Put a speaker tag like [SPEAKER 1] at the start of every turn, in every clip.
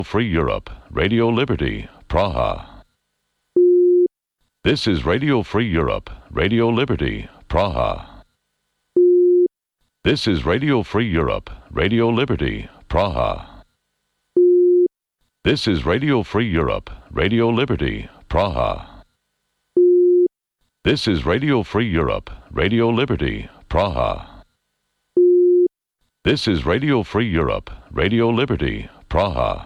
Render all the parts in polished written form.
[SPEAKER 1] Free Europe, Radio Liberty, Praha. This is Radio Free Europe, Radio Liberty, Praha. This is Radio Free Europe, Radio Liberty, Praha. This is Radio Free Europe, Radio Liberty, Praha. This is Radio Free Europe, Radio Liberty, Praha. This is Radio Free Europe, Radio Liberty, Praha.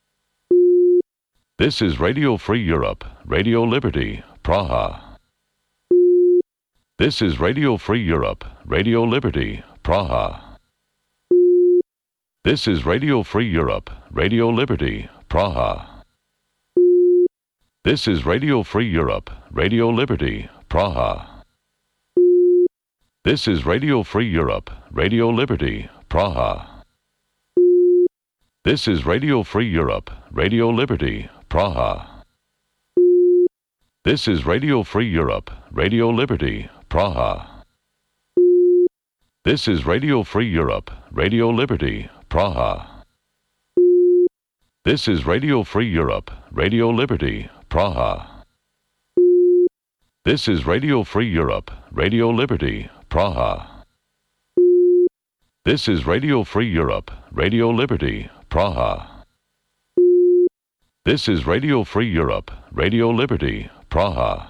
[SPEAKER 1] This is Radio Free Europe, Radio Liberty, Praha. This is Radio Free Europe, Radio Liberty, Praha. This is Radio Free Europe, Radio Liberty, Praha. This is Radio Free Europe, Radio Liberty, Praha. This is Radio Free Europe, Radio Liberty, Praha. This is Radio Free Europe, Radio Liberty, Praha. This is Radio Free Europe, Radio Liberty, Praha. This is Radio Free Europe, Radio Liberty, Praha. This is Radio Free Europe, Radio Liberty, Praha. This is Radio Free Europe, Radio Liberty, Praha. This is Radio Free Europe, Radio Liberty, Praha. This is Radio Free Europe, Radio Liberty, Praha.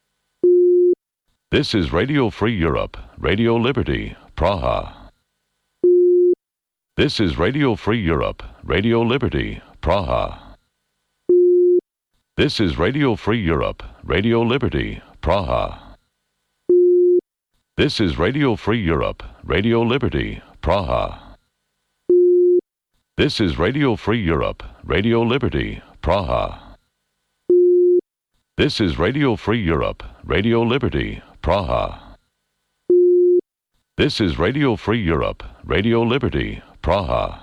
[SPEAKER 1] This is Radio Free Europe, Radio Liberty, Praha. This is Radio Free Europe, Radio Liberty, Praha. This is Radio Free Europe, Radio Liberty, Praha. This is Radio Free Europe, Radio Liberty, Praha. This is Radio Free Europe, Radio Liberty, Praha. This is Radio Free Europe, Radio Liberty, Praha. This is Radio Free Europe, Radio Liberty, Praha.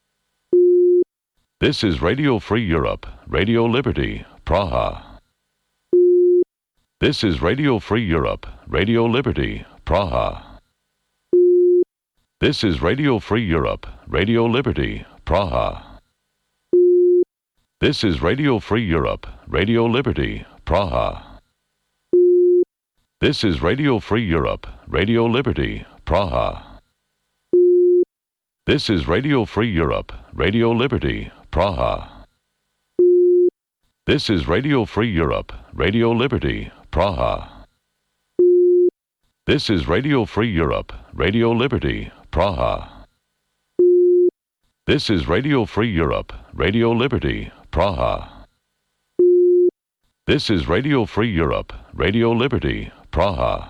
[SPEAKER 1] This is Radio Free Europe, Radio Liberty, Praha. This is Radio Free Europe, Radio Liberty, Praha. This is Radio Free Europe, Radio Liberty, Praha. This is Radio Free Europe, Radio Liberty, Praha. This is Radio Free Europe, Radio Liberty, Praha. This is Radio Free Europe, Radio Liberty, Praha. This is Radio Free Europe, Radio Liberty, Praha. This is Radio Free Europe, Radio Liberty, Praha. This is Radio Free Europe, Radio Liberty, Praha. This is Radio Free Europe, Radio Liberty, Praha.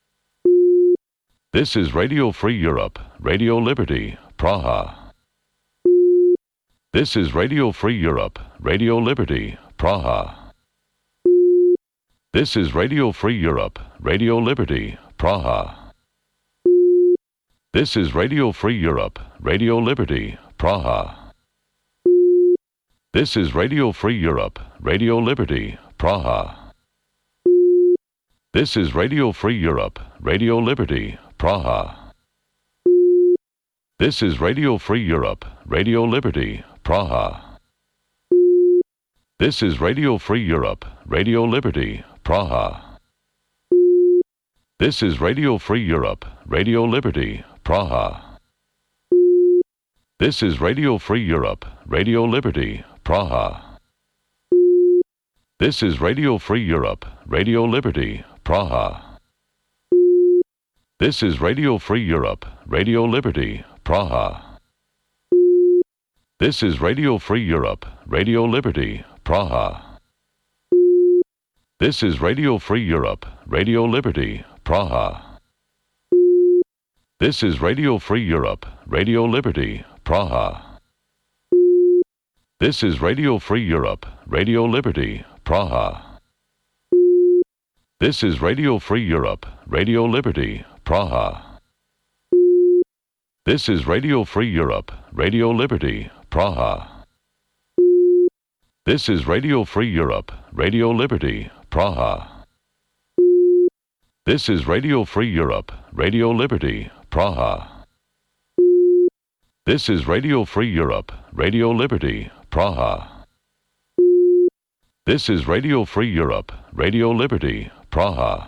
[SPEAKER 1] This is Radio Free Europe, Radio Liberty, Praha. This is Radio Free Europe, Radio Liberty, Praha. This is Radio Free Europe, Radio Liberty, Praha. This is Radio Free Europe, Radio Liberty, Praha. This is Radio Free Europe, Radio Liberty, Praha. This is Radio Free Europe, Radio Liberty, Praha. This is Radio Free Europe, Radio Liberty, Praha. This is Radio Free Europe, Radio Liberty, Praha. This is Radio Free Europe, Radio Liberty, Praha. This is Radio Free Europe, Radio Liberty, Praha. This is Radio Free Europe, Radio Liberty, Praha. This is Radio Free Europe, Radio Liberty, Praha. This is Radio Free Europe, Radio Liberty, Praha. This is Radio Free Europe, Radio Liberty, Praha. This is Radio Free Europe, Radio Liberty, Praha. This is Radio Free Europe, Radio Liberty, Praha. This is Radio Free Europe, Radio Liberty, Praha. This is Radio Free Europe, Radio Liberty, Praha. This is Radio Free Europe, Radio Liberty, Praha. This is Radio Free Europe, Radio Liberty, Praha. This is Radio Free Europe, Radio Liberty, Praha. This is Radio Free Europe, Radio Liberty, Praha.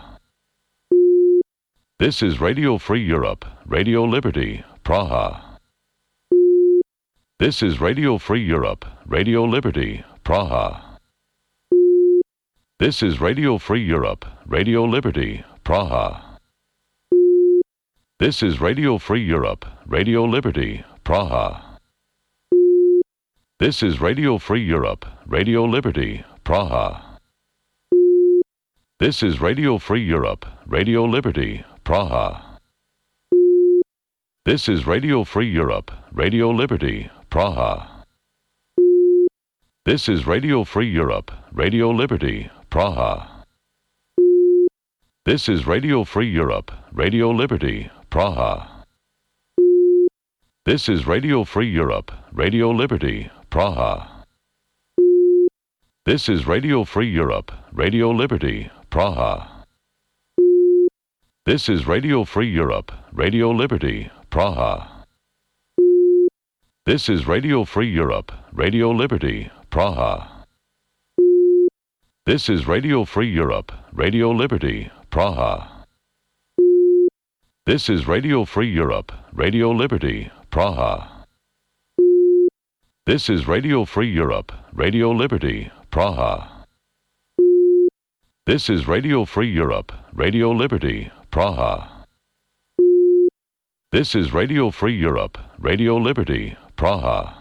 [SPEAKER 1] This is Radio Free Europe, Radio Liberty, Praha. This is Radio Free Europe, Radio Liberty, Praha. This is Radio Free Europe, Radio Liberty, Praha. This is Radio Free Europe, Radio Liberty, Praha. This is Radio Free Europe, Radio Liberty, Praha. This is Radio Free Europe, Radio Liberty, Praha. This is Radio Free Europe, Radio Liberty, Praha. This is Radio Free Europe, Radio Liberty, Praha. This is Radio Free Europe, Radio Liberty, Praha. This is Radio Free Europe, Radio Liberty, Praha. This is Radio Free Europe, Radio Liberty, Praha. This is Radio Free Europe, Radio Liberty, Praha. This is Radio Free Europe, Radio Liberty, Praha. This is Radio Free Europe, Radio Liberty, Praha. This is Radio Free Europe, Radio Liberty, Praha. This is Radio Free Europe, Radio Liberty, Praha. This is Radio Free Europe, Radio Liberty, Praha. This is Radio Free Europe, Radio Liberty, Praha.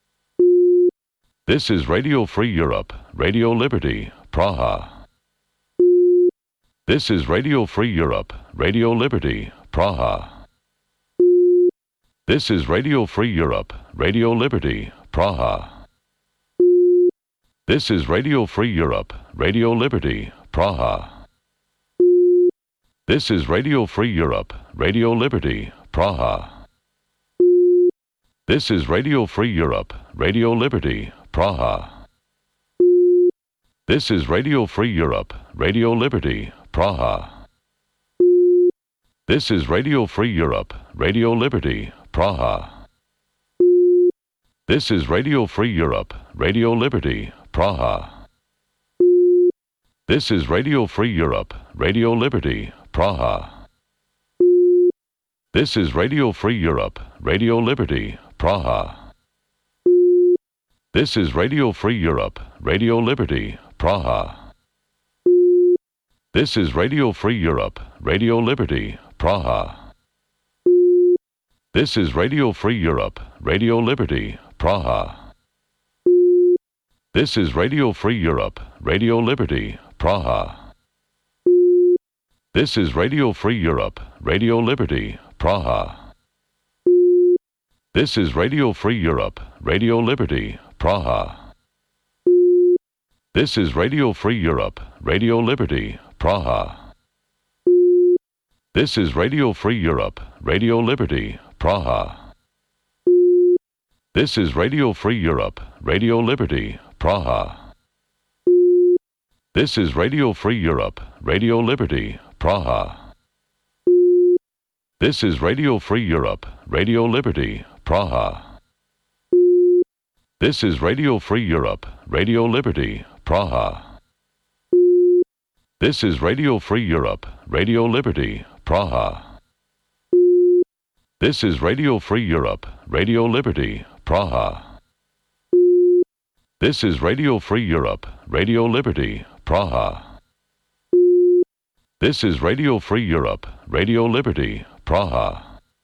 [SPEAKER 1] This is Radio Free Europe, Radio Liberty, Praha. This is Radio Free Europe, Radio Liberty, Praha. This is Radio Free Europe, Radio Liberty, Praha. This is Radio Free Europe, Radio Liberty, Praha. This is Radio Free Europe, Radio Liberty, Praha. This is Radio Free Europe, Radio Liberty, Praha. This is Radio Free Europe, Radio Liberty, Praha. This is Radio Free Europe, Radio Liberty, Praha. This is Radio Free Europe, Radio Liberty, Praha. This is Radio Free Europe, Radio Liberty, Praha. This is Radio Free Europe, Radio Liberty, Praha. This is Radio Free Europe, Radio Liberty, Praha. This is Radio Free Europe, Radio Liberty, Praha. This is Radio Free Europe, Radio Liberty, Praha. This is Radio Free Europe, Radio Liberty, Praha. This is Radio Free Europe, Radio Liberty, Praha. This is Radio Free Europe, Radio Liberty, Praha. This is Radio Free Europe, Radio Liberty, Praha. This is Radio Free Europe, Radio Liberty, Praha. This is Radio Free Europe, Radio Liberty, Praha. This is Radio Free Europe, Radio Liberty, Praha. This is Radio Free Europe, Radio Liberty, Praha. This is Radio Free Europe, Radio Liberty, Praha. This is Radio Free Europe, Radio Liberty, Praha. This is Radio Free Europe, Radio Liberty, Praha. This is Radio Free Europe, Radio Liberty, Praha. This is Radio Free Europe, Radio Liberty, Praha.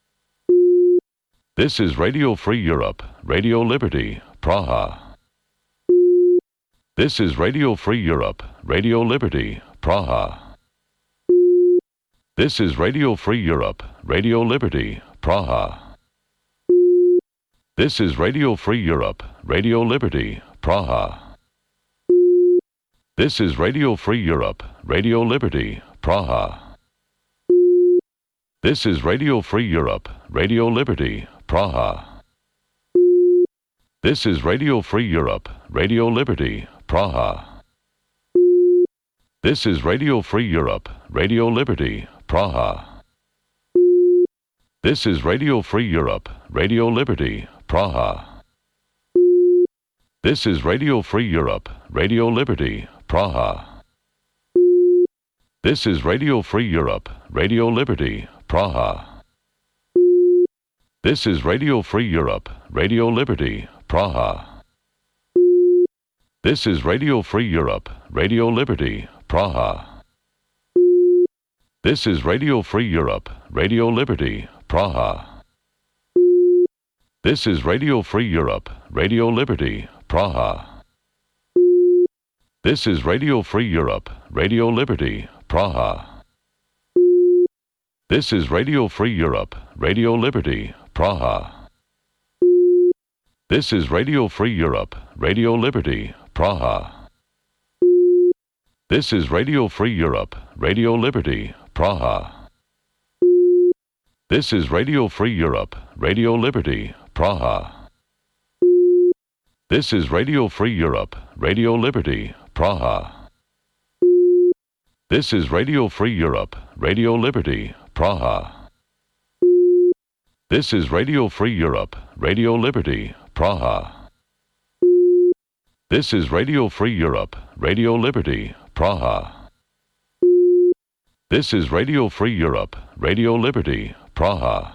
[SPEAKER 1] This is Radio Free Europe, Radio Liberty, Praha. This is Radio Free Europe, Radio Liberty, Praha. This is Radio Free Europe, Radio Liberty, Praha. This is Radio Free Europe, Radio Liberty, Praha. This is Radio Free Europe, Radio Liberty, Praha. This is Radio Free Europe, Radio Liberty, Praha. This is Radio Free Europe, Radio Liberty, Praha. This is Radio Free Europe, Radio Liberty, Praha. This is Radio Free Europe, Radio Liberty, Praha. This is Radio Free Europe, Radio Liberty, Praha. This is Radio Free Europe, Radio Liberty, Praha. This is Radio Free Europe, Radio Liberty, Praha. This is Radio Free Europe, Radio Liberty, Praha. This is Radio Free Europe, Radio Liberty, Praha. This is Radio Free Europe, Radio Liberty, Praha. This is Radio Free Europe, Radio Liberty, Praha. This is Radio Free Europe, Radio Liberty, Praha. This is Radio Free Europe, Radio Liberty, Praha. This is Radio Free Europe, Radio Liberty, Praha. This is Radio Free Europe, Radio Liberty, Praha. This is Radio Free Europe, Radio Liberty, Praha. This is Radio Free Europe, Radio Liberty, Praha. This is Radio Free Europe, Radio Liberty, Praha. This is Radio Free Europe, Radio Liberty, Praha. This is Radio Free Europe, Radio Liberty, Praha.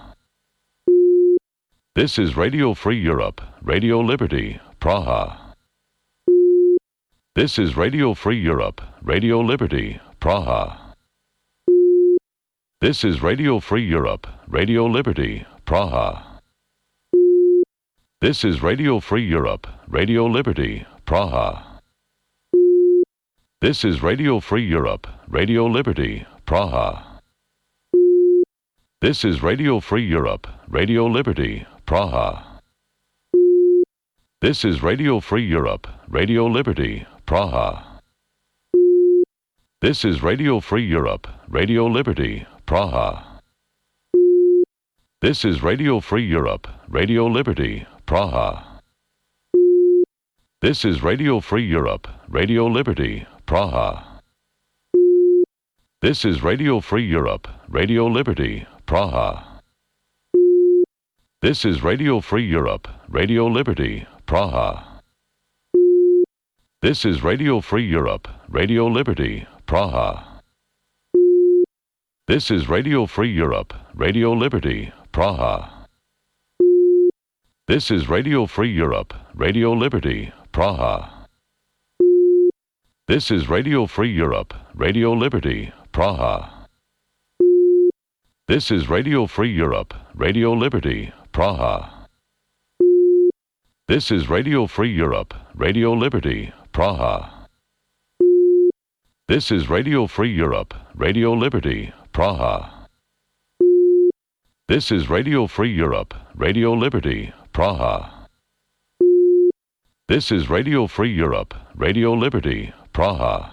[SPEAKER 1] This is Radio Free Europe, Radio Liberty, Praha. This is Radio Free Europe, Radio Liberty, Praha. This is Radio Free Europe, Radio Liberty, Praha. This is Radio Free Europe, Radio Liberty, Praha. This is Radio Free Europe, Radio Liberty, Praha. This is Radio Free Europe, Radio Liberty, Praha. This is Radio Free Europe, Radio Liberty, Praha. This is Radio Free Europe, Radio Liberty, Praha. This is Radio Free Europe, Radio Liberty, Praha. This is Radio Free Europe, Radio Liberty, Praha. This is Radio Free Europe, Radio Liberty, Praha. This is Radio Free Europe, Radio Liberty, Praha. This is Radio Free Europe, Radio Liberty, Praha. This is Radio Free Europe, Radio Liberty, Praha. This is Radio Free Europe, Radio Liberty, Praha. This is Radio Free Europe, Radio Liberty, Praha. This is Radio Free Europe, Radio Liberty, Praha. This is Radio Free Europe, Radio Liberty, Praha. This is Radio Free Europe, Radio Liberty, Praha. This is Radio Free Europe, Radio Liberty, Praha. This is Radio Free Europe, Radio Liberty, Praha.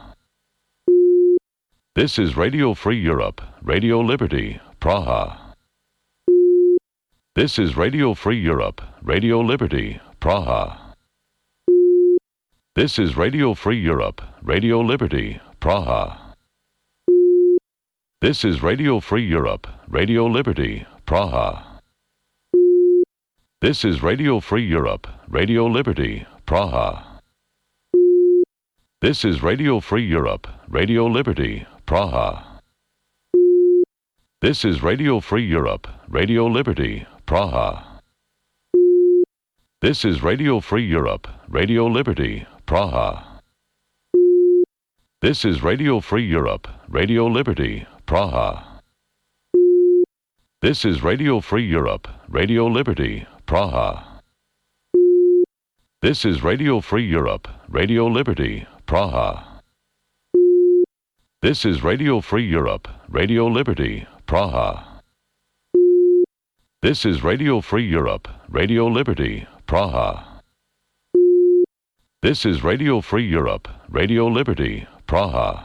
[SPEAKER 1] This is Radio Free Europe, Radio Liberty, Praha. This is Radio Free Europe, Radio Liberty, Praha. This is Radio Free Europe, Radio Liberty, Praha. This is Radio Free Europe, Radio Liberty, Praha. This is Radio Free Europe, Radio Liberty, Praha. This is Radio Free Europe, Radio Liberty, Praha. This is Radio Free Europe, Radio Liberty, Praha. This is Radio Free Europe, Radio Liberty, Praha. This is Radio Free Europe, Radio Liberty, Praha. This is Radio Free Europe, Radio Liberty, Praha. This is Radio Free Europe, Radio Liberty, Praha. This is Radio Free Europe, Radio Liberty, Praha. This is Radio Free Europe, Radio Liberty, Praha. This is Radio Free Europe, Radio Liberty, Praha.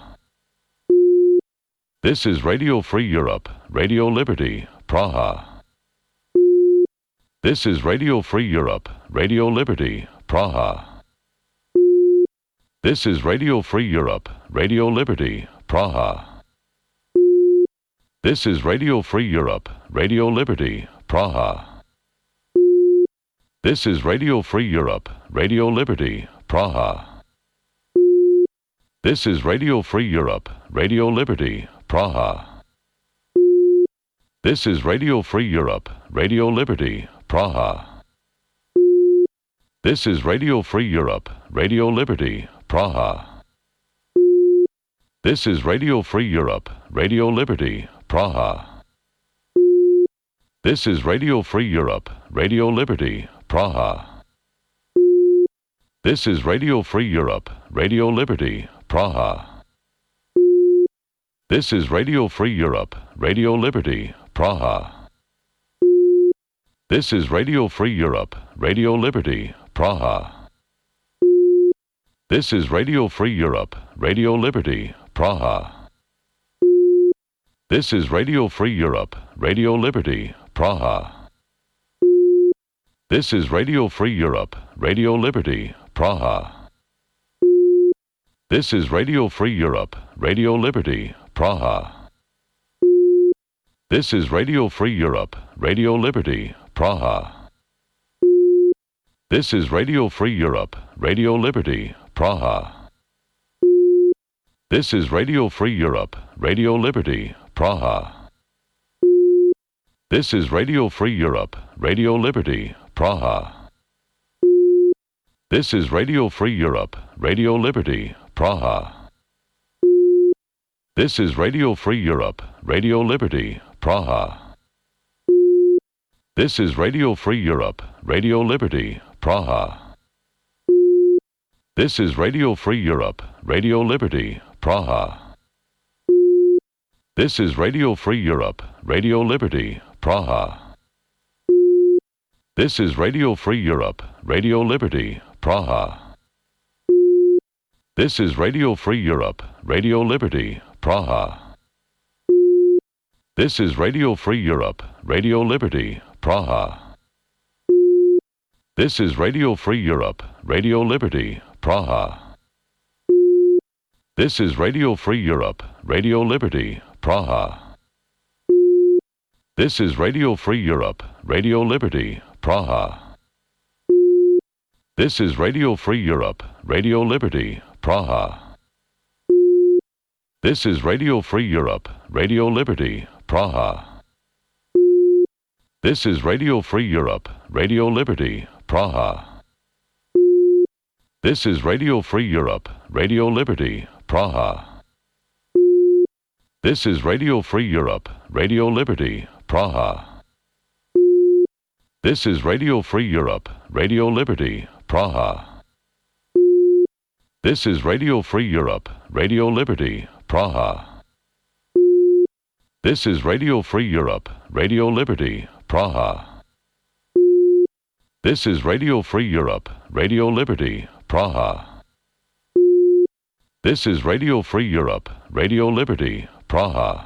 [SPEAKER 1] This is Radio Free Europe, Radio Liberty, Praha. This is Radio Free Europe, Radio Liberty, Praha. This is Radio Free Europe, Radio Liberty, Praha. This is Radio Free Europe, Radio Liberty, Praha. This is Radio Free Europe, Radio Liberty, Praha. This is Radio Free Europe, Radio Liberty, Praha. This is Radio Free Europe, Radio Liberty, Praha. This is Radio Free Europe, Radio Liberty, Praha. This is Radio Free Europe, Radio Liberty, Praha. This is Radio Free Europe, Radio Liberty, Praha. This is Radio Free Europe, Radio Liberty, Praha. This is Radio Free Europe, Radio Liberty, Praha. This is Radio Free Europe, Radio Liberty, Praha. This is Radio Free Europe, Radio Liberty, Praha. This is Radio Free Europe, Radio Liberty, Praha. This is Radio Free Europe, Radio Liberty, Praha. This is Radio Free Europe, Radio Liberty, Praha. This is Radio Free Europe, Radio Liberty, Praha. This is Radio Free Europe, Radio Liberty, Praha. This is Radio Free Europe, Radio Liberty, Praha. This is Radio Free Europe, Radio Liberty, Praha. This is Radio Free Europe, Radio Liberty, Praha. This is Radio Free Europe, Radio Liberty, Praha. This is Radio Free Europe, Radio Liberty, Praha. This is Radio Free Europe, Radio Liberty, Praha. This is Radio Free Europe, Radio Liberty, Praha. This is Radio Free Europe, Radio Liberty, Praha. This is Radio Free Europe, Radio Liberty, Praha. This is Radio Free Europe, Radio Liberty, Praha. This is Radio Free Europe, Radio Liberty, Praha. This is Radio Free Europe, Radio Liberty, Praha. This is Radio Free Europe, Radio Liberty, Praha. This is Radio Free Europe, Radio Liberty, Praha. This is Radio Free Europe, Radio Liberty, Praha. This is Radio Free Europe, Radio Liberty, Praha. This is Radio Free Europe, Radio Liberty, Praha. This is Radio Free Europe, Radio Liberty, Praha. This is Radio Free Europe, Radio Liberty, Praha. This is Radio Free Europe, Radio Liberty, Praha. This is Radio Free Europe, Radio Liberty, Praha. This is Radio Free Europe, Radio Liberty, Praha. This is Radio Free Europe, Radio Liberty, Praha.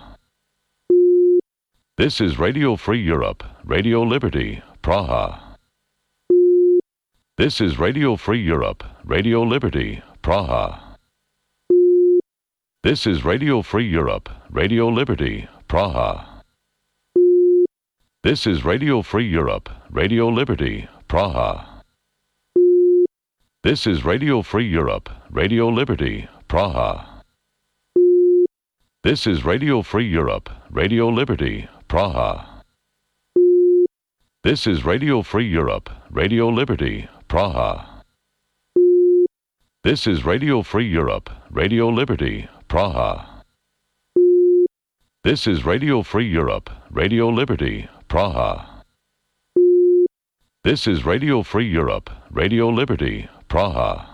[SPEAKER 1] This is Radio Free Europe, Radio Liberty, Praha. This is Radio Free Europe, Radio Liberty, Praha. This is Radio Free Europe, Radio Liberty, Praha. This is Radio Free Europe, Radio Liberty, Praha. This is Radio Free Europe, Radio Liberty, Praha. This is Radio Free Europe, Radio Liberty, Praha. This is Radio Free Europe, Radio Liberty, Praha. This is Radio Free Europe, Radio Liberty, Praha. This is Radio Free Europe, Radio Liberty, Praha. This is Radio Free Europe, Radio Liberty, Praha.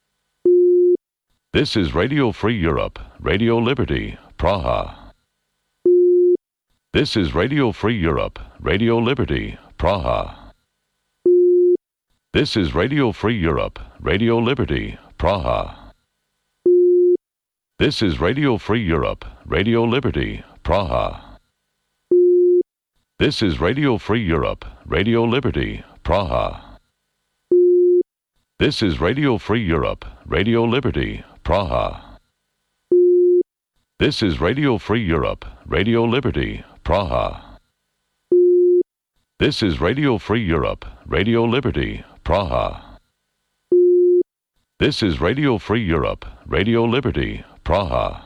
[SPEAKER 1] This is Radio Free Europe, Radio Liberty, Praha. This is Radio Free Europe, Radio Liberty, Praha. This is Radio Free Europe, Radio Liberty, Praha. This is Radio Free Europe, Radio Liberty, Praha. This is Radio Free Europe, Radio Liberty, Praha. This is Radio Free Europe, Radio Liberty, Praha. This is Radio Free Europe, Radio Liberty, Praha. This is Radio Free Europe, Radio Liberty, Praha. This is Radio Free Europe, Radio Liberty, Praha.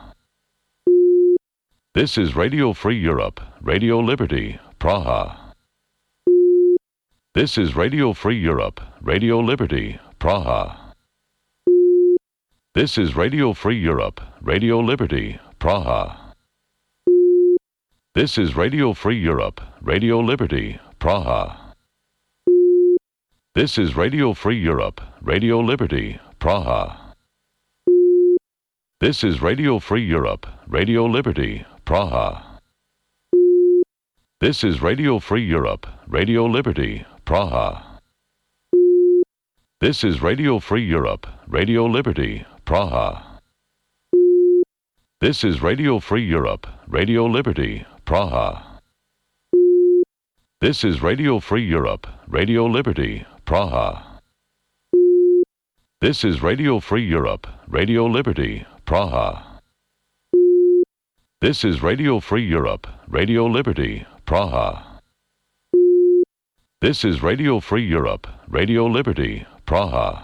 [SPEAKER 1] This is Radio Free Europe, Radio Liberty, Praha. This is Radio Free Europe, Radio Liberty, Praha. This is Radio Free Europe, Radio Liberty, Praha. This is Radio Free Europe, Radio Liberty, Praha. This is Radio Free Europe, Radio Liberty, Praha. This is Radio Free Europe, Radio Liberty, Praha. This is Radio Free Europe, Radio Liberty, Praha. This is Radio Free Europe, Radio Liberty, Praha. This is Radio Free Europe, Radio Liberty, Praha. This is Radio Free Europe, Radio Liberty, Praha. This is Radio Free Europe, Radio Liberty, Praha. This is Radio Free Europe, Radio Liberty, Praha. This is Radio Free Europe, Radio Liberty, Praha.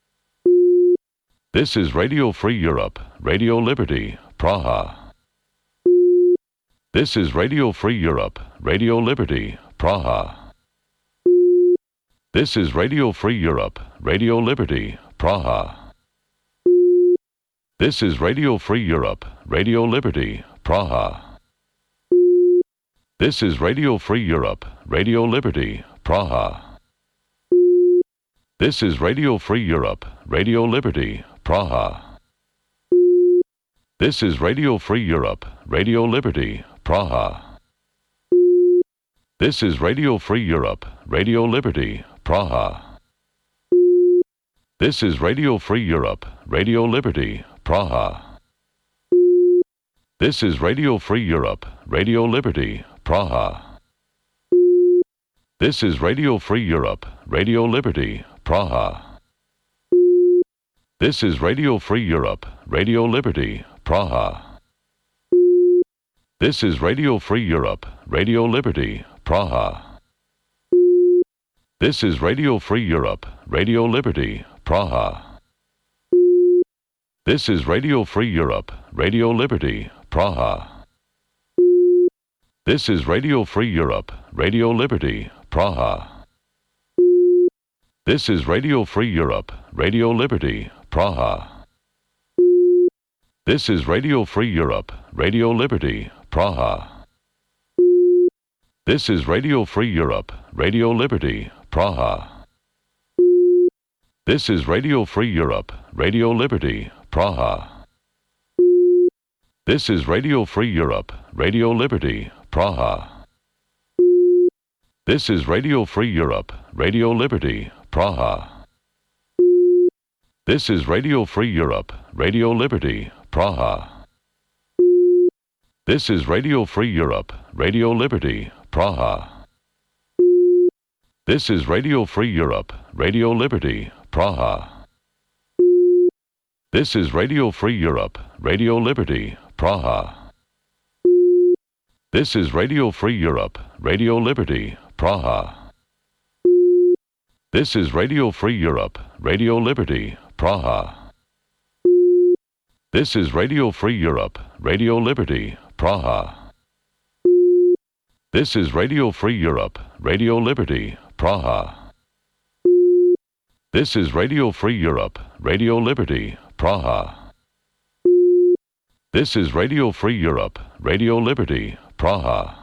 [SPEAKER 1] This is Radio Free Europe, Radio Liberty, Praha. This is Radio Free Europe, Radio Liberty, Praha. This is Radio Free Europe, Radio Liberty, Praha. This is Radio Free Europe, Radio Liberty, Praha. This is Radio Free Europe, Radio Liberty, Praha. This is Radio Free Europe, Radio Liberty, Praha. This is Radio Free Europe, Radio Liberty, Praha. This is Radio Free Europe, Radio Liberty, Praha. This is Radio Free Europe, Radio Liberty, Praha. This is Radio Free Europe, Radio Liberty, Praha. This is Radio Free Europe, Radio Liberty, Praha. This is Radio Free Europe, Radio Liberty, Praha. This is Radio Free Europe, Radio Liberty, Praha. This is Radio Free Europe, Radio Liberty, Praha. This is Radio Free Europe, Radio Liberty, Praha. This is Radio Free Europe, Radio Liberty, Praha. This is Radio Free Europe, Radio Liberty, Praha. This is Radio Free Europe, Radio Liberty, Praha. This is Radio Free Europe, Radio Liberty, Praha. This is Radio Free Europe, Radio Liberty, Praha. This is Radio Free Europe, Radio Liberty, Praha. This is Radio Free Europe, Radio Liberty, Praha. This is Radio Free Europe, Radio Liberty, Praha. This is Radio Free Europe, Radio Liberty, Praha. This is Radio Free Europe, Radio Liberty, Praha. This is Radio Free Europe, Radio Liberty, Praha. This is Radio Free Europe, Radio Liberty, Praha. This is Radio Free Europe, Radio Liberty, Praha. This is Radio Free Europe, Radio Liberty, Praha. This is Radio Free Europe, Radio Liberty, Praha. This is Radio Free Europe, Radio Liberty, Praha. This is Radio Free Europe, Radio Liberty, Praha.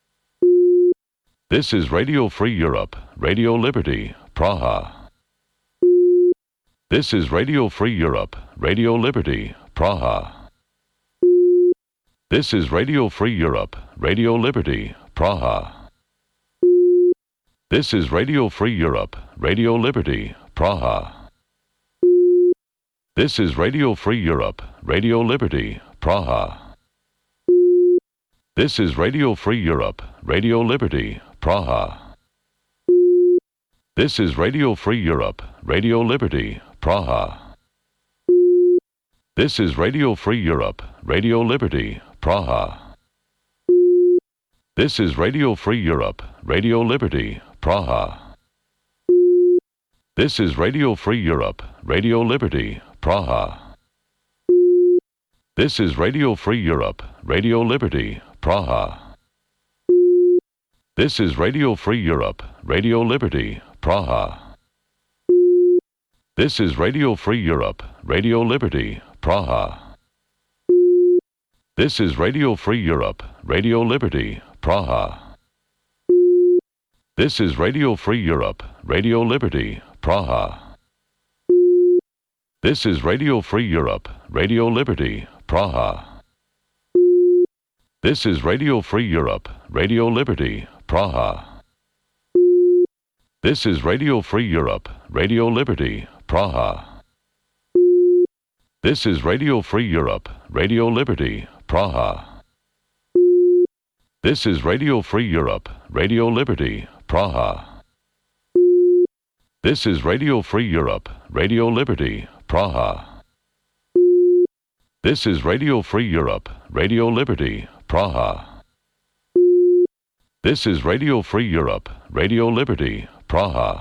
[SPEAKER 1] This is Radio Free Europe, Radio Liberty, Praha. This is Radio Free Europe, Radio Liberty, Praha. This is Radio Free Europe, Radio Liberty, Praha. This is Radio Free Europe, Radio Liberty, Praha. This is Radio Free Europe, Radio Liberty, Praha. This is Radio Free Europe, Radio Liberty, Praha. This is Radio Free Europe, Radio Liberty, Praha. This is Radio Free Europe, Radio Liberty, Praha. This is Radio Free Europe, Radio Liberty, Praha. This is Radio Free Europe, Radio Liberty, Praha. This is Radio Free Europe, Radio Liberty, Praha. This is Radio Free Europe, Radio Liberty, Praha. This is Radio Free Europe, Radio Liberty, Praha. This is Radio Free Europe, Radio Liberty, Praha. This is Radio Free Europe, Radio Liberty, Praha. This is Radio Free Europe, Radio Liberty, Praha. This is Radio Free Europe, Radio Liberty, Praha. This is Radio Free Europe, Radio Liberty, Praha. This is Radio Free Europe, Radio Liberty, Praha. This is Radio Free Europe, Radio Liberty, Praha. This is Radio Free Europe, Radio Liberty, Praha. This is Radio Free Europe, Radio Liberty, Praha. This is Radio Free Europe, Radio Liberty, Praha.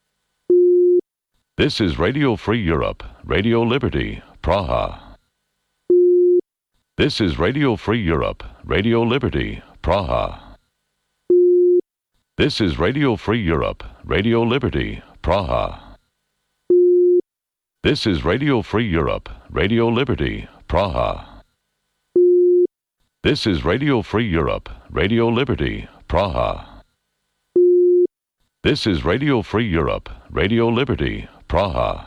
[SPEAKER 1] This is Radio Free Europe, Radio Liberty, Praha. This is Radio Free Europe, Radio Liberty, Praha. This is Radio Free Europe, Radio Liberty, Praha. This is Radio Free Europe, Radio Liberty, Praha. This is Radio Free Europe, Radio Liberty, Praha. This is Radio Free Europe, Radio Liberty, Praha.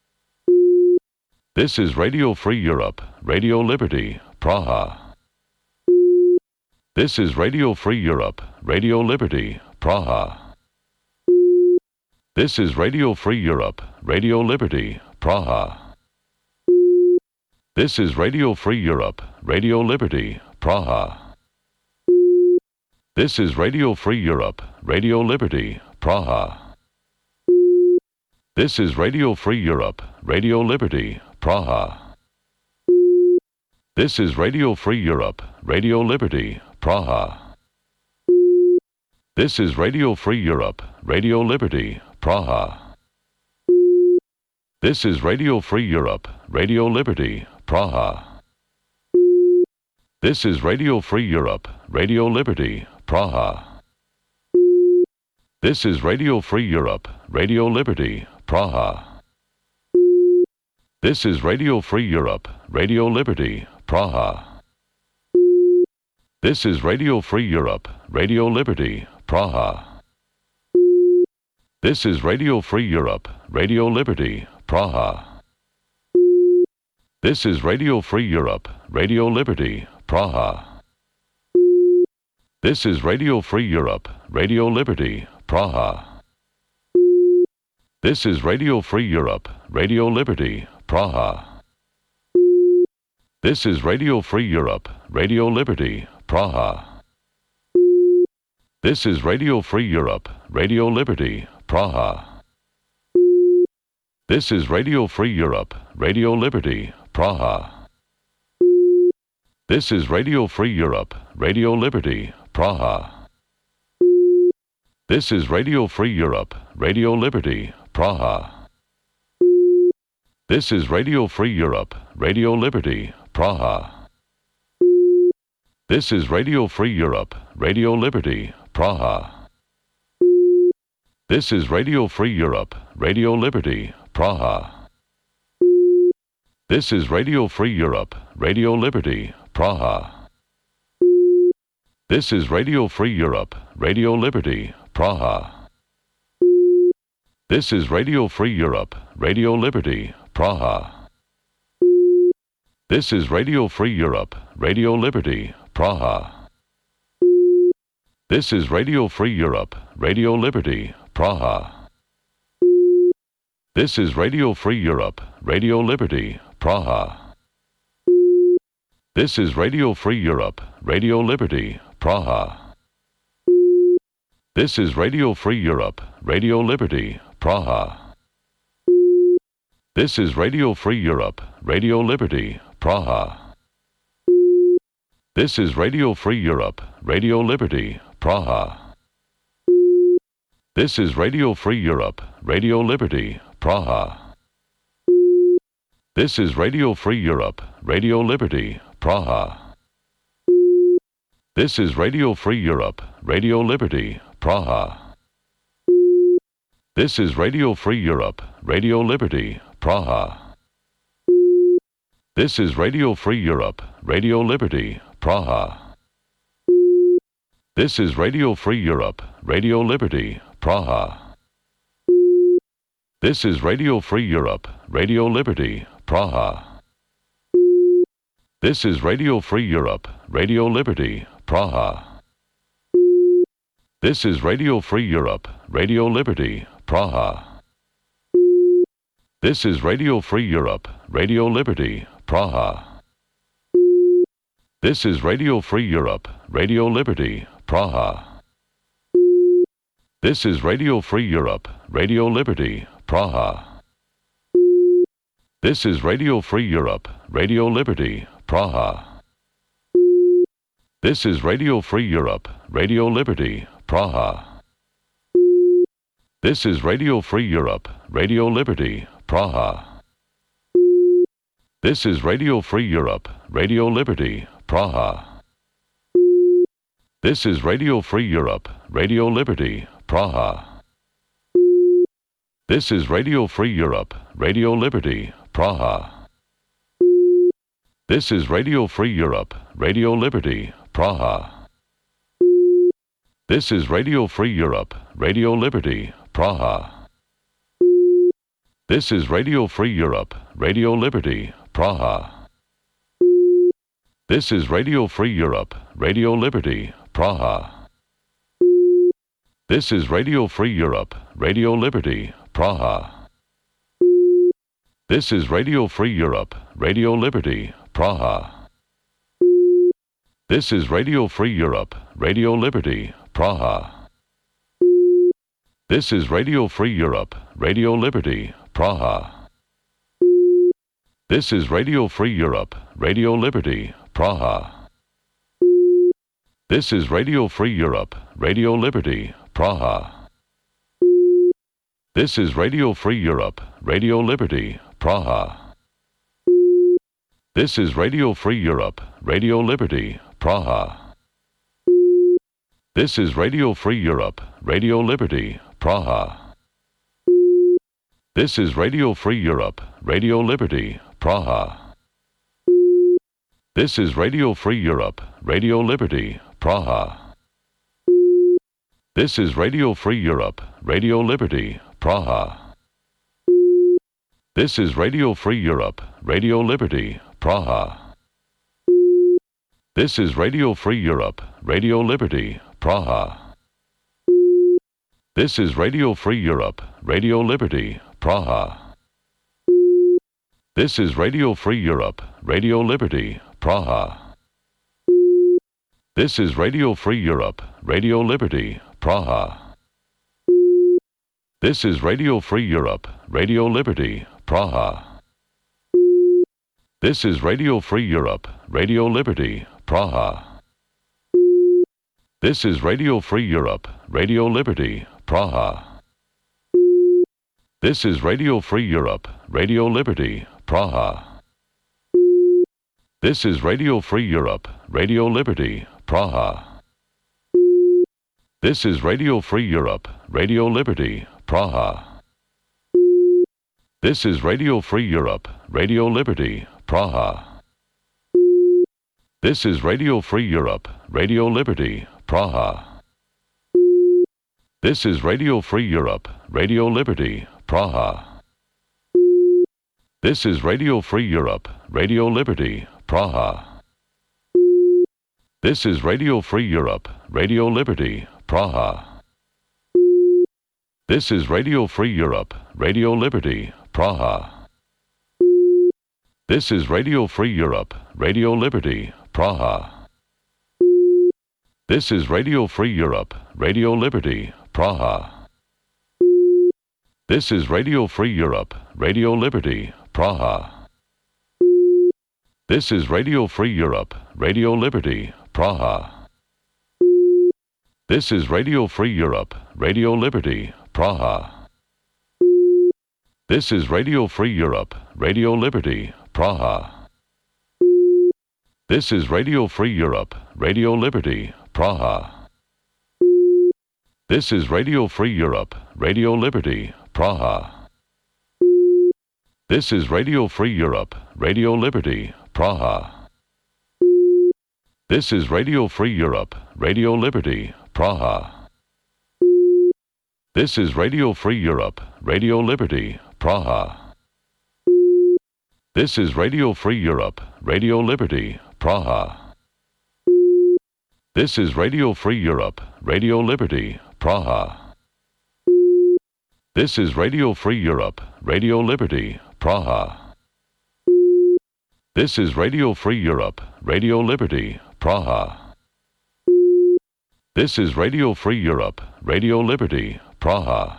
[SPEAKER 1] This is Radio Free Europe, Radio Liberty, Praha. This is Radio Free Europe, Radio Liberty, Praha. This is Radio Free Europe, Radio Liberty, Praha. This is Radio Free Europe, Radio Liberty, Praha. This is Radio Free Europe, Radio Liberty, Praha. This is Radio Free Europe, Radio Liberty, Praha. This is Radio Free Europe, Radio Liberty, Praha. This is Radio Free Europe, Radio Liberty, Praha. This is Radio Free Europe, Radio Liberty, Praha. This is Radio Free Europe, Radio Liberty, Praha. This is Radio Free Europe, Radio Liberty, Praha. This is Radio Free Europe, Radio Liberty, Praha. This is Radio Free Europe, Radio Liberty, Praha. This is Radio Free Europe, Radio Liberty, Praha. This is Radio Free Europe, Radio Liberty, Praha. This is Radio Free Europe, Radio Liberty, Praha. This is Radio Free Europe, Radio Liberty, Praha. This is Radio Free Europe, Radio Liberty, Praha. This is Radio Free Europe, Radio Liberty, Praha. This is Radio Free Europe, Radio Liberty, Praha. This is Radio Free Europe, Radio Liberty, Praha. This is Radio Free Europe, Radio Liberty, Praha. This is Radio Free Europe, Radio Liberty, Praha. This is Radio Free Europe, Radio Liberty, Praha. This is Radio Free Europe, Radio Liberty, Praha. This is Radio Free Europe, Radio Liberty, Praha. This is Radio Free Europe, Radio Liberty, Praha. This is Radio Free Europe, Radio Liberty, Praha. This is Radio Free Europe, Radio Liberty, Praha. This is Radio Free Europe, Radio Liberty, Praha. This is Radio Free Europe, Radio Liberty, Praha. This is Radio Free Europe, Radio Liberty, Praha. This is Radio Free Europe, Radio Liberty, Praha. This is Radio Free Europe, Radio Liberty, Praha. This is Radio Free Europe, Radio Liberty, Praha. This is Radio Free Europe, Radio Liberty, Praha. This is Radio Free Europe, Radio Liberty, Praha. This is Radio Free Europe, Radio Liberty, Praha. This is Radio Free Europe, Radio Liberty, Praha. This is Radio Free Europe, Radio Liberty, Praha. This is Radio Free Europe, Radio Liberty, Praha. This is Radio Free Europe, Radio Liberty, Praha. This is Radio Free Europe, Radio Liberty, Praha. This is Radio Free Europe, Radio Liberty, Praha. This is Radio Free Europe, Radio Liberty, Praha. This is Radio Free Europe, Radio Liberty, Praha. This is Radio Free Europe, Radio Liberty, Praha. This is Radio Free Europe, Radio Liberty, Praha. This is Radio Free Europe, Radio Liberty, Praha. This is Radio Free Europe, Radio Liberty, Praha. This is Radio Free Europe, Radio Liberty, Praha. This is Radio Free Europe, Radio Liberty, Praha. This is Radio Free Europe, Radio Liberty, Praha. This is Radio Free Europe, Radio Liberty, Praha. This is Radio Free Europe, Radio Liberty, Praha. This is Radio Free Europe, Radio Liberty, Praha. This is Radio Free Europe, Radio Liberty, Praha. This is Radio Free Europe, Radio Liberty, Praha. This is Radio Free Europe, Radio Liberty, Praha. This is Radio Free Europe, Radio Liberty, Praha. This is Radio Free Europe, Radio Liberty, Praha. This is Radio Free Europe, Radio Liberty, Praha. This is Radio Free Europe, Radio Liberty, Praha. This is Radio Free Europe, Radio Liberty, Praha. This is Radio Free Europe, Radio Liberty, Praha. This is Radio Free Europe, Radio Liberty, Praha. This is Radio Free Europe, Radio Liberty, Praha. This is Radio Free Europe, Radio Liberty, Praha. This is Radio Free Europe, Radio Liberty, Praha. This is Radio Free Europe, Radio Liberty, Praha. This is Radio Free Europe, Radio Liberty, Praha. This is Radio Free Europe, Radio Liberty, Praha. This is Radio Free Europe, Radio Liberty, Praha. This is Radio Free Europe, Radio Liberty, Praha. This is Radio Free Europe, Radio Liberty, Praha. This is Radio Free Europe, Radio Liberty, Praha. This is Radio Free Europe, Radio Liberty, Praha. This is Radio Free Europe, Radio Liberty, Praha. This is Radio Free Europe, Radio Liberty, Praha. This is Radio Free Europe, Radio Liberty, Praha. This is Radio Free Europe, Radio Liberty, Praha. This is Radio Free Europe, Radio Liberty, Praha. This is Radio Free Europe, Radio Liberty, Praha. This is Radio Free Europe, Radio Liberty, Praha. This is Radio Free Europe, Radio Liberty, Praha. This is Radio Free Europe, Radio Liberty, Praha. This is Radio Free Europe, Radio Liberty, Praha. This is Radio Free Europe, Radio Liberty, Praha. This is Radio Free Europe, Radio Liberty, Praha. This is Radio Free Europe, Radio Liberty, Praha. This is Radio Free Europe, Radio Liberty, Praha. This is Radio Free Europe, Radio Liberty, Praha. This is Radio Free Europe, Radio Liberty, Praha. This is Radio Free Europe, Radio Liberty, Praha. This is Radio Free Europe, Radio Liberty, Praha. This is Radio Free Europe, Radio Liberty, Praha. This is Radio Free Europe, Radio Liberty, Praha. This is Radio Free Europe, Radio Liberty, Praha. This is Radio Free Europe, Radio Liberty, Praha. This is Radio Free Europe, Radio Liberty, Praha. This is Radio Free Europe, Radio Liberty, Praha. This is Radio Free Europe, Radio Liberty, Praha.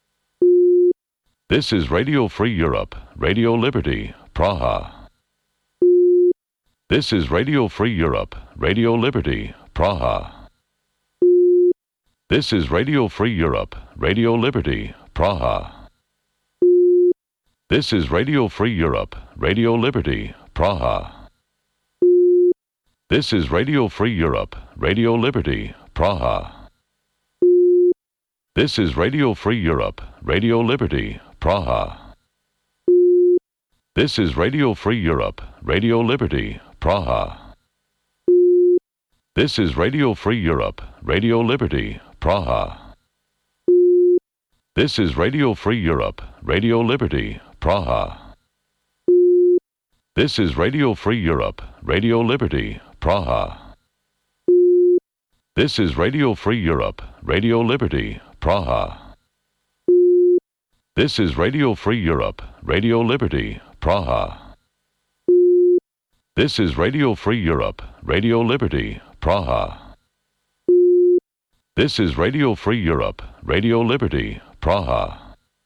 [SPEAKER 1] This is Radio Free Europe, Radio Liberty, Praha. This is Radio Free Europe, Radio Liberty, Praha. This is Radio Free Europe, Radio Liberty, Praha. This is Radio Free Europe, Radio Liberty, Praha. This is Radio Free Europe, Radio Liberty, Praha. This is Radio Free Europe, Radio Liberty, Praha. This is Radio Free Europe, Radio Liberty, Praha. This is Radio Free Europe, Radio Liberty, Praha. This is Radio Free Europe, Radio Liberty, Praha. This is Radio Free Europe, Radio Liberty, Praha. This is Radio Free Europe, Radio Liberty, Praha. This is Radio Free Europe, Radio Liberty, Praha. This is Radio Free Europe, Radio Liberty, Praha. This is Radio Free Europe, Radio Liberty, Praha.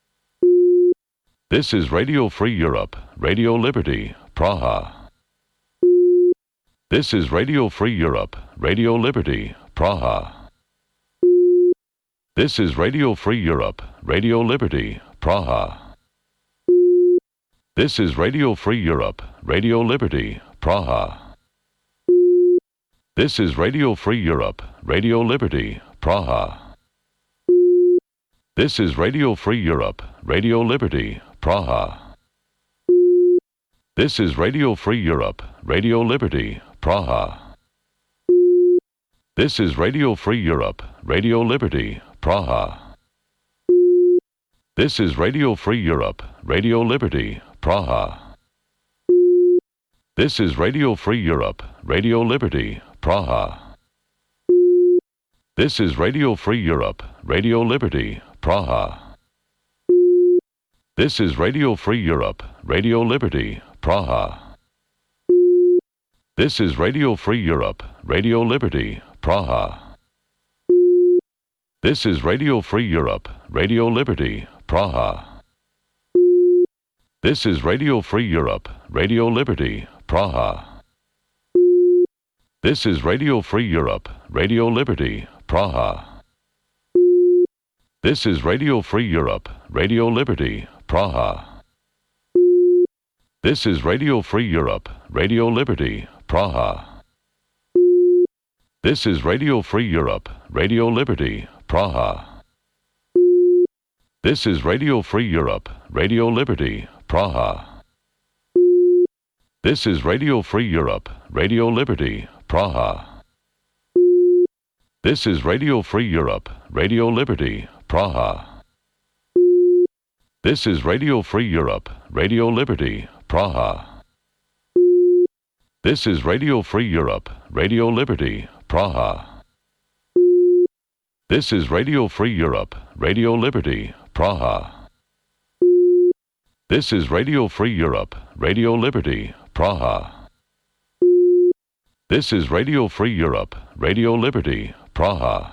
[SPEAKER 1] This is Radio Free Europe, Radio Liberty, Praha. This is Radio Free Europe, Radio Liberty, Praha. This is Radio Free Europe, Radio Liberty, Praha. This is Radio Free Europe, Radio Liberty, Praha. This is Radio Free Europe, Radio Liberty, Praha. This is Radio Free Europe, Radio Liberty, Praha. This is Radio Free Europe, Radio Liberty, Praha. This is Radio Free Europe, Radio Liberty, Praha. This is Radio Free Europe, Radio Liberty, Praha. This is Radio Free Europe, Radio Liberty, Praha. This is Radio Free Europe, Radio Liberty, Praha. This is Radio Free Europe, Radio Liberty, Praha. This is Radio Free Europe, Radio Liberty, Praha. This is Radio Free Europe, Radio Liberty, Praha. This is Radio Free Europe, Radio Liberty, Praha. This is Radio Free Europe, Radio Liberty, Praha. This is Radio Free Europe, Radio Liberty, Praha. This is Radio Free Europe, Radio Liberty, Praha. This is Radio Free Europe, Radio Liberty, Praha. This is Radio Free Europe, Radio Liberty, Praha. This is Radio Free Europe, Radio Liberty, Praha. This is Radio Free Europe, Radio Liberty, Praha. This is Radio Free Europe, Radio Liberty, Praha. This is Radio Free Europe, Radio Liberty, Praha. This is Radio Free Europe, Radio Liberty, Praha. This is Radio Free Europe, Radio Liberty, Praha. This is Radio Free Europe, Radio Liberty, Praha.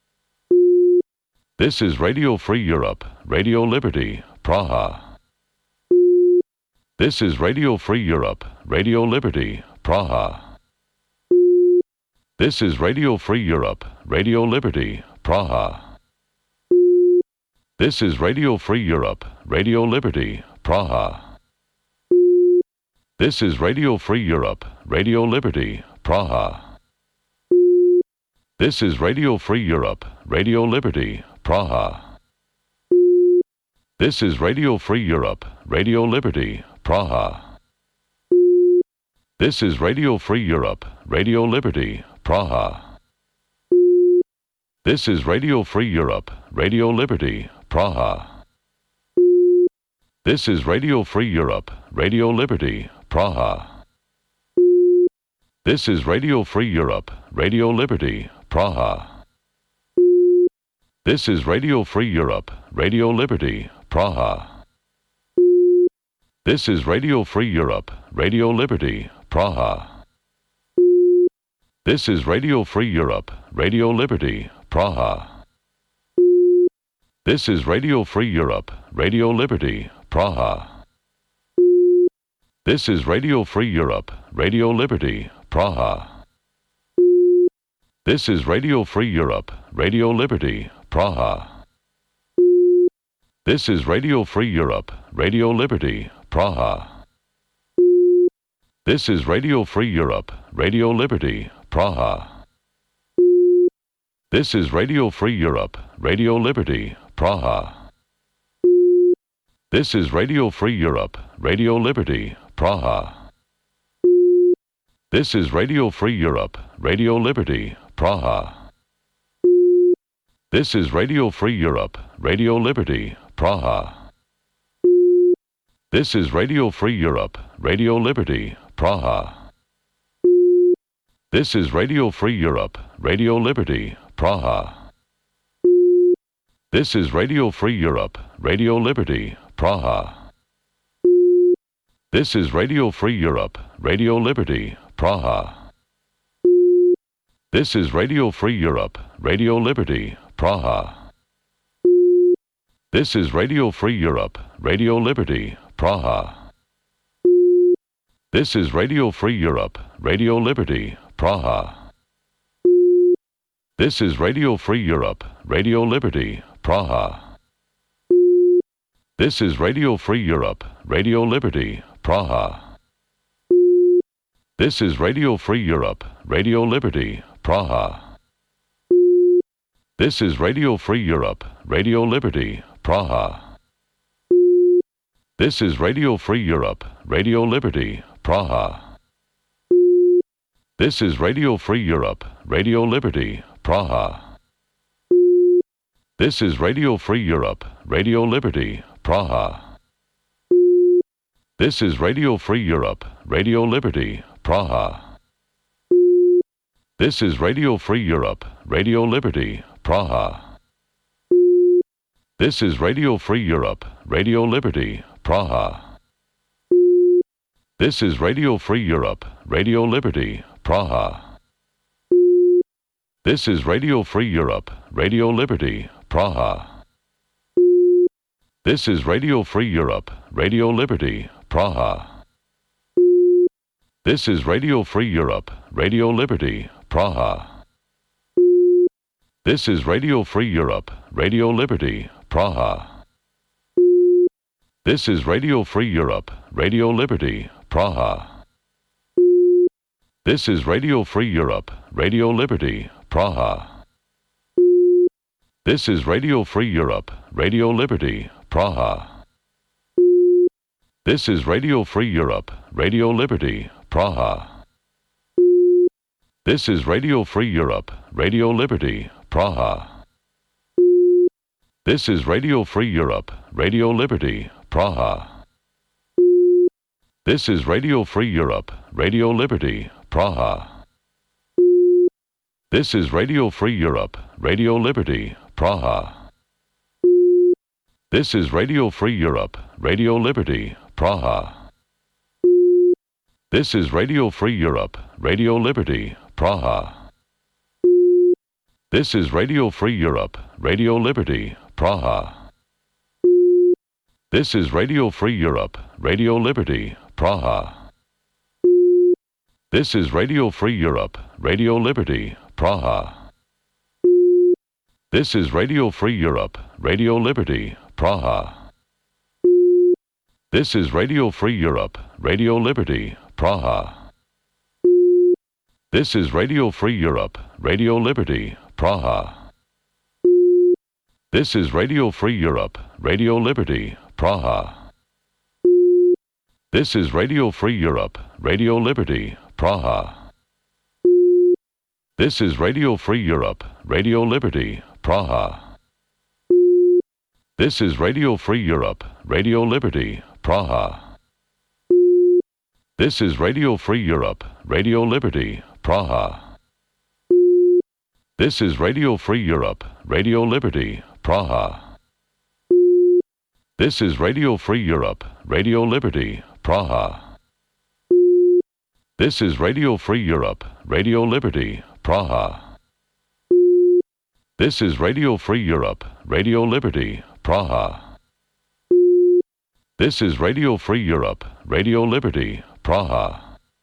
[SPEAKER 1] This is Radio Free Europe, Radio Liberty, Praha. This is Radio Free Europe, Radio Liberty, Praha. This is Radio Free Europe, Radio Liberty, Praha. This is Radio Free Europe, Radio Liberty, Praha. This is Radio Free Europe, Radio Liberty, Praha. This is Radio Free Europe, Radio Liberty, Praha. This is Radio Free Europe, Radio Liberty, Praha. This is Radio Free Europe, Radio Liberty, Praha. This is Radio Free Europe, Radio Liberty, Praha. This is Radio Free Europe, Radio Liberty, Praha. This is Radio Free Europe, Radio Liberty, Praha. This is Radio Free Europe, Radio Liberty, Praha. This is Radio Free Europe, Radio Liberty, Praha. This is Radio Free Europe, Radio Liberty, Praha. This is Radio Free Europe, Radio Liberty, Praha. This is Radio Free Europe, Radio Liberty, Praha. This is Radio Free Europe, Radio Liberty, Praha. This is Radio Free Europe, Radio Liberty, Praha. This is Radio Free Europe, Radio Liberty, Praha. This is Radio Free Europe, Radio Liberty, Praha. This is Radio Free Europe, Radio Liberty, Praha. This is Radio Free Europe, Radio Liberty, Praha. This is Radio Free Europe, Radio Liberty, Praha. This is Radio Free Europe, Radio Liberty, Praha. This is Radio Free Europe, Radio Liberty, Praha. This is Radio Free Europe, Radio Liberty, Praha. This is Radio Free Europe, Radio Liberty, Praha. This is Radio Free Europe, Radio Liberty, Praha. This is Radio Free Europe, Radio Liberty, Praha. This is Radio Free Europe, Radio Liberty, Praha. This is Radio Free Europe, Radio Liberty, Praha. This is Radio Free Europe, Radio Liberty, Praha. This is Radio Free Europe, Radio Liberty, Praha. This is Radio Free Europe, Radio Liberty, Praha. This is Radio Free Europe, Radio Liberty, Praha. This is Radio Free Europe, Radio Liberty, Praha. This is Radio Free Europe, Radio Liberty, Praha. This is Radio Free Europe, Radio Liberty, Praha. This is Radio Free Europe, Radio Liberty, Praha. This is Radio Free Europe, Radio Liberty, Praha. This is Radio Free Europe, Radio Liberty, Praha. This is Radio Free Europe, Radio Liberty, Praha. This is Radio Free Europe, Radio Liberty, Praha. This is Radio Free Europe, Radio Liberty, Praha. This is Radio Free Europe, Radio Liberty, Praha. This is Radio Free Europe, Radio Liberty, Praha. This is Radio Free Europe, Radio Liberty, Praha. This is Radio Free Europe, Radio Liberty, Praha. This is Radio Free Europe, Radio Liberty, Praha. This is Radio Free Europe, Radio Liberty, Praha. This is Radio Free Europe, Radio Liberty, Praha. This is Radio Free Europe, Radio Liberty, Praha. This is Radio Free Europe, Radio Liberty, Praha. This is Radio Free Europe, Radio Liberty, Praha. This is Radio Free Europe, Radio Liberty, Praha. This is Radio Free Europe, Radio Liberty, Praha. This is Radio Free Europe, Radio Liberty, Praha. This is Radio Free Europe, Radio Liberty, Praha. This is Radio Free Europe, Radio Liberty, Praha. This is Radio Free Europe, Radio Liberty, Praha. This is Radio Free Europe, Radio Liberty, Praha. This is Radio Free Europe, Radio Liberty, Praha. This is Radio Free Europe, Radio Liberty, Praha. This is Radio Free Europe, Radio Liberty, Praha. This is Radio Free Europe, Radio Liberty, Praha. This is Radio Free Europe, Radio Liberty, Praha. This is Radio Free Europe, Radio Liberty, Praha. This is Radio Free Europe, Radio Liberty, Praha. This is Radio Free Europe, Radio Liberty, Praha. This is Radio Free Europe, Radio Liberty, Praha. This is Radio Free Europe, Radio Liberty, Praha.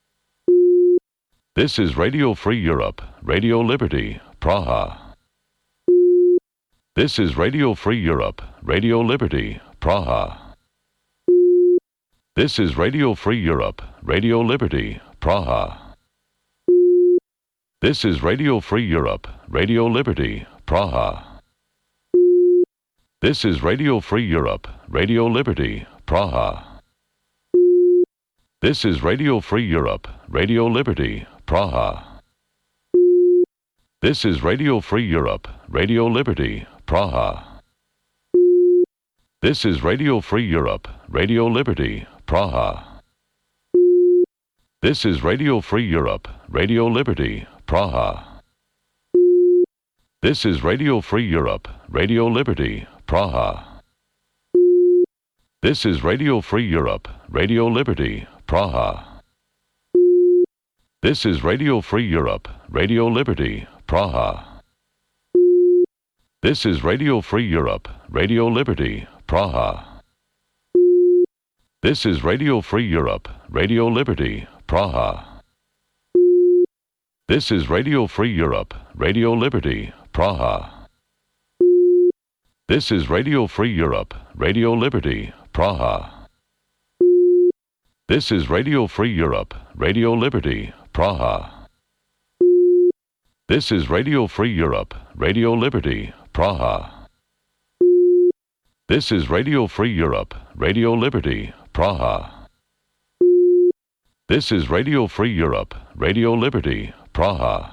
[SPEAKER 1] This is Radio Free Europe, Radio Liberty, Praha. This is Radio Free Europe, Radio Liberty, Praha. This is Radio Free Europe, Radio Liberty, Praha. This is Radio Free Europe, Radio Liberty, Praha. This is Radio Free Europe, Radio Liberty, Praha. This is Radio Free Europe, Radio Liberty, Praha. This is Radio Free Europe, Radio Liberty, Praha. This is Radio Free Europe, Radio Liberty, Praha. This is Radio Free Europe, Radio Liberty, Praha. This is Radio Free Europe, Radio Liberty, Praha. This is Radio Free Europe, Radio Liberty, Praha. This is Radio Free Europe, Radio Liberty, Praha. This is Radio Free Europe, Radio Liberty, Praha. This is Radio Free Europe, Radio Liberty, Praha. This is Radio Free Europe, Radio Liberty, Praha. This is Radio Free Europe, Radio Liberty, Praha. This is Radio Free Europe, Radio Liberty, Praha. This is Radio Free Europe, Radio Liberty, Praha. This is Radio Free Europe, Radio Liberty, Praha. This is Radio Free Europe, Radio Liberty, Praha.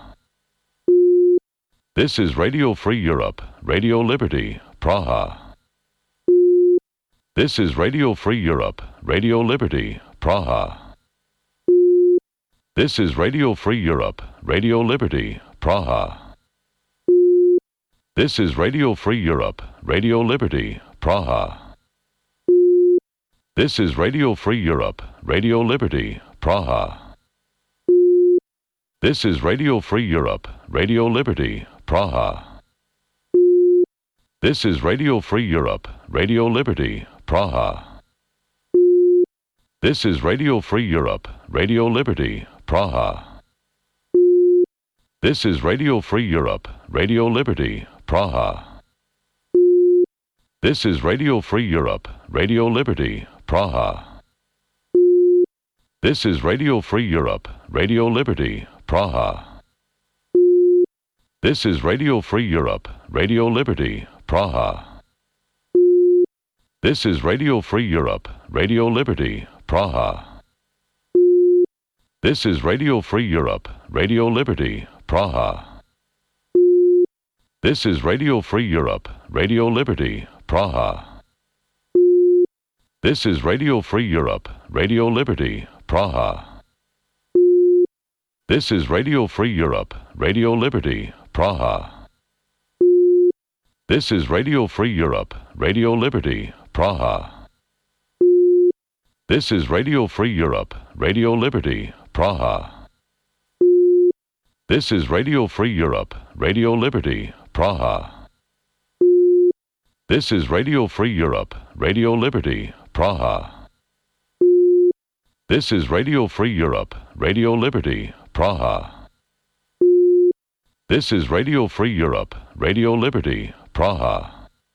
[SPEAKER 1] This is Radio Free Europe, Radio Liberty, Praha. This is Radio Free Europe, Radio Liberty, Praha. This is Radio Free Europe, Radio Liberty, Praha. This is Radio Free Europe, Radio Liberty, Praha. This is Radio Free Europe, Radio Liberty, Praha. This is Radio Free Europe, Radio Liberty, Praha. This is Radio Free Europe, Radio Liberty, Praha. This is Radio Free Europe, Radio Liberty, Praha. This is Radio Free Europe, Radio Liberty, Praha. This is Radio Free Europe, Radio Liberty, Praha. This is Radio Free Europe, Radio Liberty, Praha. This is Radio Free Europe, Radio Liberty, Praha. This is Radio Free Europe, Radio Liberty, Praha. This is Radio Free Europe, Radio Liberty, Praha. This is Radio Free Europe, Radio Liberty, Praha. This is Radio Free Europe, Radio Liberty, Praha. This is Radio Free Europe, Radio Liberty, Praha. This is Radio Free Europe, Radio Liberty, Praha. This is Radio Free Europe, Radio Liberty, Praha. This is Radio Free Europe, Radio Liberty, Praha. This is Radio Free Europe, Radio Liberty, Praha. This is Radio Free Europe, Radio Liberty, Praha. This is Radio Free Europe, Radio Liberty, Praha.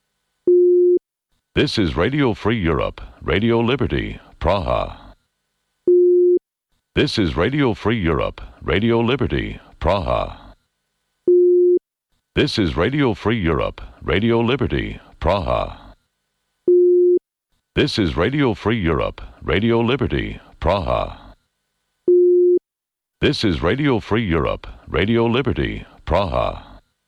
[SPEAKER 1] This is Radio Free Europe, Radio Liberty, Praha. This is Radio Free Europe, Radio Liberty, Praha. This is Radio Free Europe, Radio Liberty, Praha. This is Radio Free Europe, Radio Liberty, Praha. This is Radio Free Europe, Radio Liberty, Praha.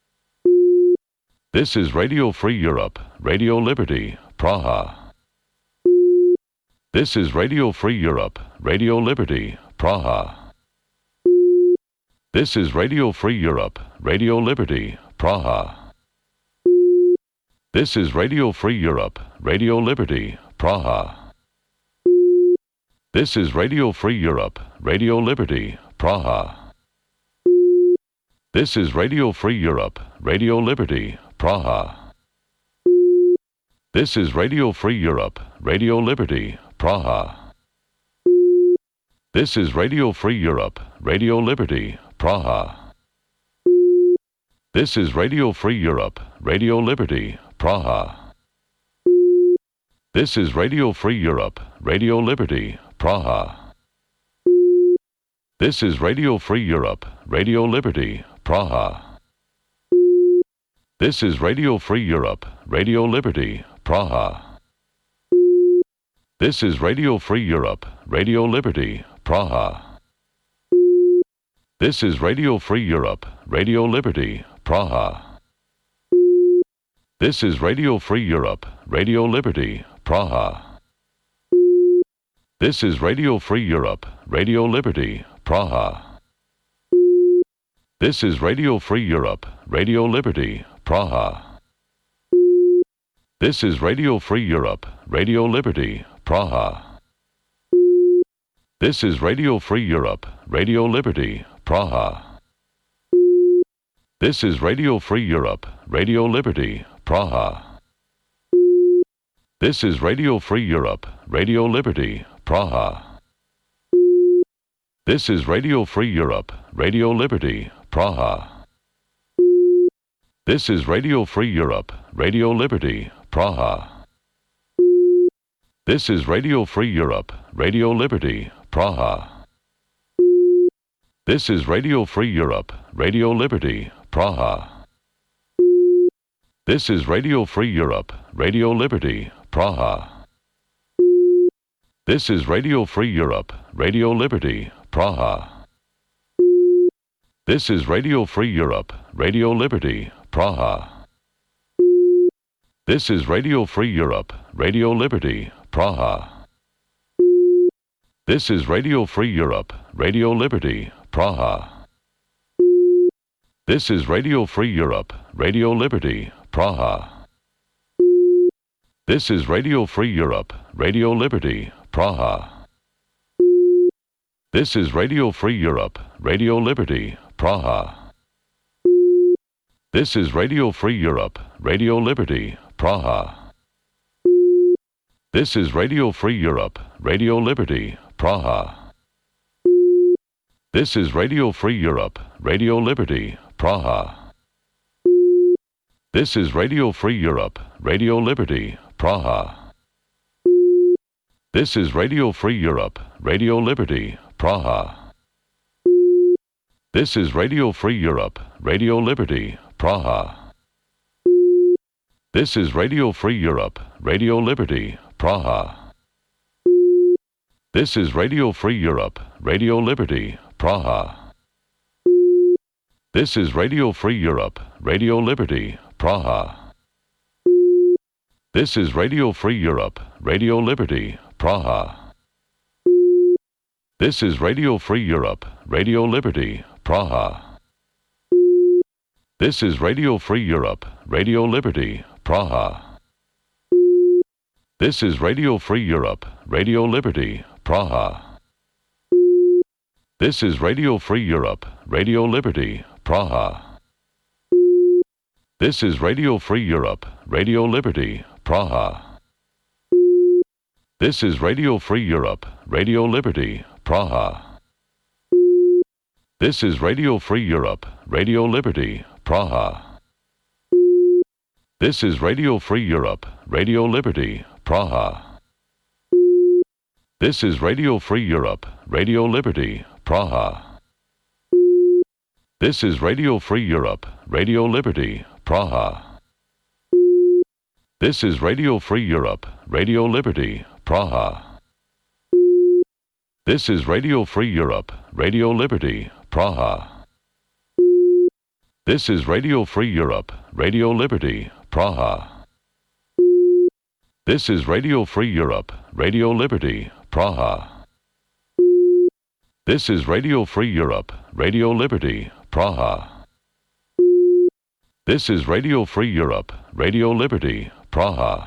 [SPEAKER 1] This is Radio Free Europe, Radio Liberty, Praha. This is Radio Free Europe, Radio Liberty, Praha. This is Radio Free Europe, Radio Liberty, Praha. This is Radio Free Europe, Radio Liberty, Praha. This is Radio Free Europe, Radio Liberty, Praha. This is Radio Free Europe, Radio Liberty, Praha. This is Radio Free Europe, Radio Liberty, Praha. This is Radio Free Europe, Radio Liberty, Praha. This is Radio Free Europe, Radio Liberty, Praha. This is Radio Free Europe, Radio Liberty, Praha. This is Radio Free Europe, Radio Liberty, Praha. This is Radio Free Europe, Radio Liberty, Praha. This is Radio Free Europe, Radio Liberty, Praha. This is Radio Free Europe, Radio Liberty, Praha. This is Radio Free Europe, Radio Liberty, Praha. This is Radio Free Europe, Radio Liberty, Praha. This is Radio Free Europe, Radio Liberty, Praha. This is Radio Free Europe, Radio Liberty, Praha. This is Radio Free Europe, Radio Liberty, Praha. This is Radio Free Europe, Radio Liberty, Praha. This is Radio Free Europe, Radio Liberty, Praha. This is Radio Free Europe, Radio Liberty, Praha. This is Radio Free Europe, Radio Liberty, Praha. This is Radio Free Europe, Radio Liberty, Praha. This is Radio Free Europe, Radio Liberty, Praha. This is Radio Free Europe, Radio Liberty, Praha. This is Radio Free Europe, Radio Liberty, Praha. This is Radio Free Europe, Radio Liberty, Praha. This is Radio Free Europe, Radio Liberty, Praha. This is Radio Free Europe, Radio Liberty, Praha. This is Radio Free Europe, Radio Liberty, Praha. This is Radio Free Europe, Radio Liberty, Praha. This is Radio Free Europe, Radio Liberty, Praha. This is Radio Free Europe, Radio Liberty, Praha. This is Radio Free Europe, Radio Liberty, Praha. This is Radio Free Europe, Radio Liberty, Praha. This is Radio Free Europe, Radio Liberty, Praha. This is Radio Free Europe, Radio Liberty, Praha. This is Radio Free Europe, Radio Liberty, Praha. This is Radio Free Europe, Radio Liberty, Praha. This is Radio Free Europe, Radio Liberty, Praha. This is Radio Free Europe, Radio Liberty, Praha. This is Radio Free Europe, Radio Liberty, Praha. This is Radio Free Europe, Radio Liberty, Praha. This is Radio Free Europe, Radio Liberty, Praha. This is Radio Free Europe, Radio Liberty, Praha. This is Radio Free Europe, Radio Liberty, Praha. This is Radio Free Europe, Radio Liberty, Praha. This is Radio Free Europe, Radio Liberty, Praha. This is Radio Free Europe, Radio Liberty, Praha. This is Radio Free Europe, Radio Liberty, Praha. This is Radio Free Europe, Radio Liberty, Praha. This is Radio Free Europe, Radio Liberty, Praha. This is Radio Free Europe, Radio Liberty, Praha. This is Radio Free Europe, Radio Liberty, Praha. This is Radio Free Europe, Radio Liberty, Praha. This is Radio Free Europe, Radio Liberty, Praha. This is Radio Free Europe, Radio Liberty, Praha. This is Radio Free Europe, Radio Liberty, Praha.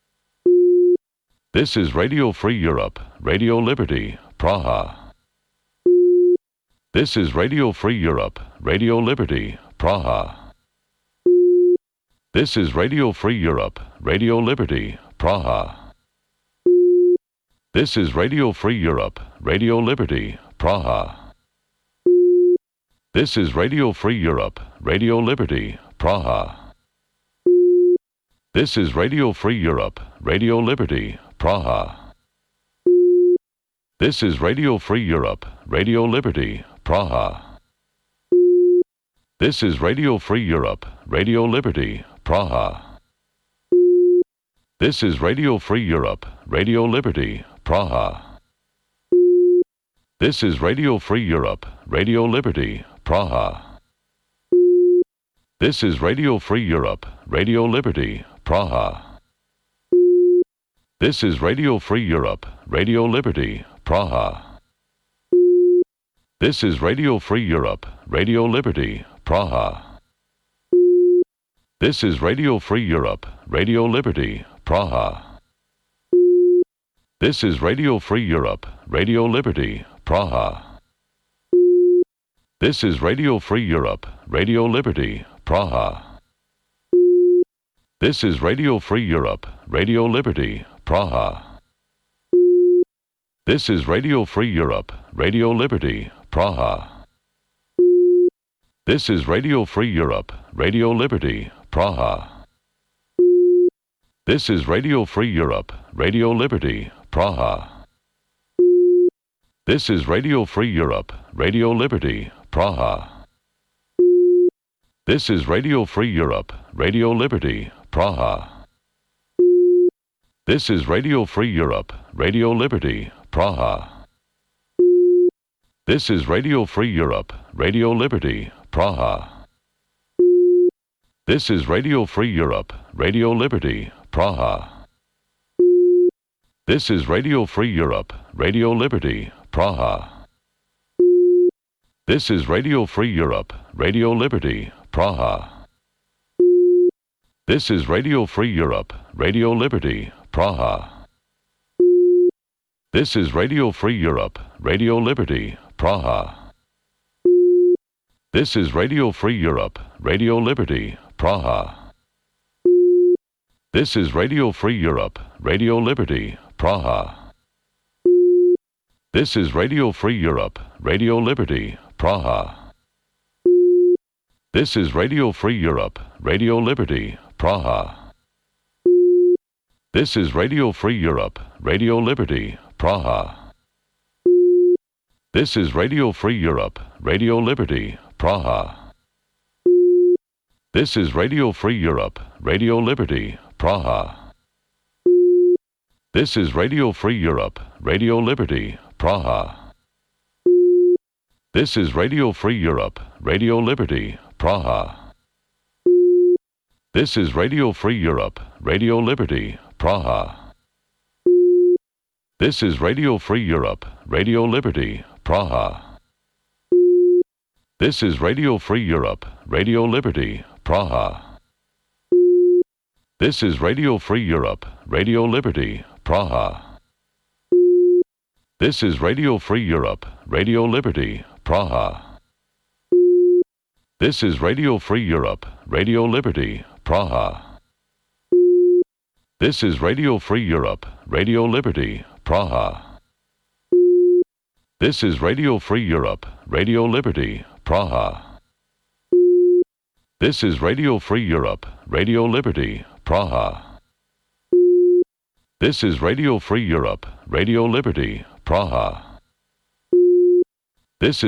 [SPEAKER 1] This is Radio Free Europe, Radio Liberty, Praha. This is Radio Free Europe, Radio Liberty, Praha. This is Radio Free Europe, Radio Liberty, Praha. This is Radio Free Europe, Radio Liberty, Praha. This is Radio Free Europe, Radio Liberty, Praha. This is Radio Free Europe, Radio Liberty, Praha. This is Radio Free Europe, Radio Liberty, Praha. This is Radio Free Europe, Radio Liberty, Praha. This is Radio Free Europe, Radio Liberty, Praha. This is Radio Free Europe, Radio Liberty, Praha. This is Radio Free Europe, Radio Liberty, Praha. This is Radio Free Europe, Radio Liberty, Praha. This is Radio Free Europe, Radio Liberty, Praha. This is Radio Free Europe, Radio Liberty, Praha. This is Radio Free Europe, Radio Liberty, Praha. This is Radio Free Europe, Radio Liberty, Praha. This is Radio Free Europe, Radio Liberty, Praha. This is Radio Free Europe, Radio Liberty, Praha. This is Radio Free Europe, Radio Liberty, Praha. This is Radio Free Europe, Radio Liberty, Praha. This is Radio Free Europe, Radio Liberty, Praha. This is Radio Free Europe, Radio Liberty, Praha. This is Radio Free Europe, Radio Liberty, Praha. This is Radio Free Europe, Radio Liberty, Praha. This is Radio Free Europe, Radio Liberty, Praha. This is Radio Free Europe, Radio Liberty, Praha. This is Radio Free Europe, Radio Liberty, Praha. This is Radio Free Europe, Radio Liberty, Praha. This is Radio Free Europe, Radio Liberty, Praha. This is Radio Free Europe, Radio Liberty, Praha. This is Radio Free Europe, Radio Liberty, Praha. This is Radio Free Europe, Radio Liberty, Praha. This is Radio Free Europe, Radio Liberty, Praha. This is Radio Free Europe, Radio Liberty, Praha. This is Radio Free Europe, Radio Liberty, Praha. This is Radio Free Europe, Radio Liberty, Praha. This is Radio Free Europe, Radio Liberty, Praha. This is Radio Free Europe, Radio Liberty, Praha. This is Radio Free Europe, Radio Liberty, Praha. This is Radio Free Europe, Radio Liberty, Praha. This is Radio Free Europe, Radio Liberty, Praha. This is Radio Free Europe, Radio Liberty, Praha. This is Radio Free Europe, Radio Liberty, Praha. This is Radio Free Europe, Radio Liberty, Praha. This is Radio Free Europe, Radio Liberty, Praha. This is Radio Free Europe, Radio Liberty, Praha. This is Radio Free Europe, Radio Liberty, Praha. This is Radio Free Europe, Radio Liberty, Praha. This is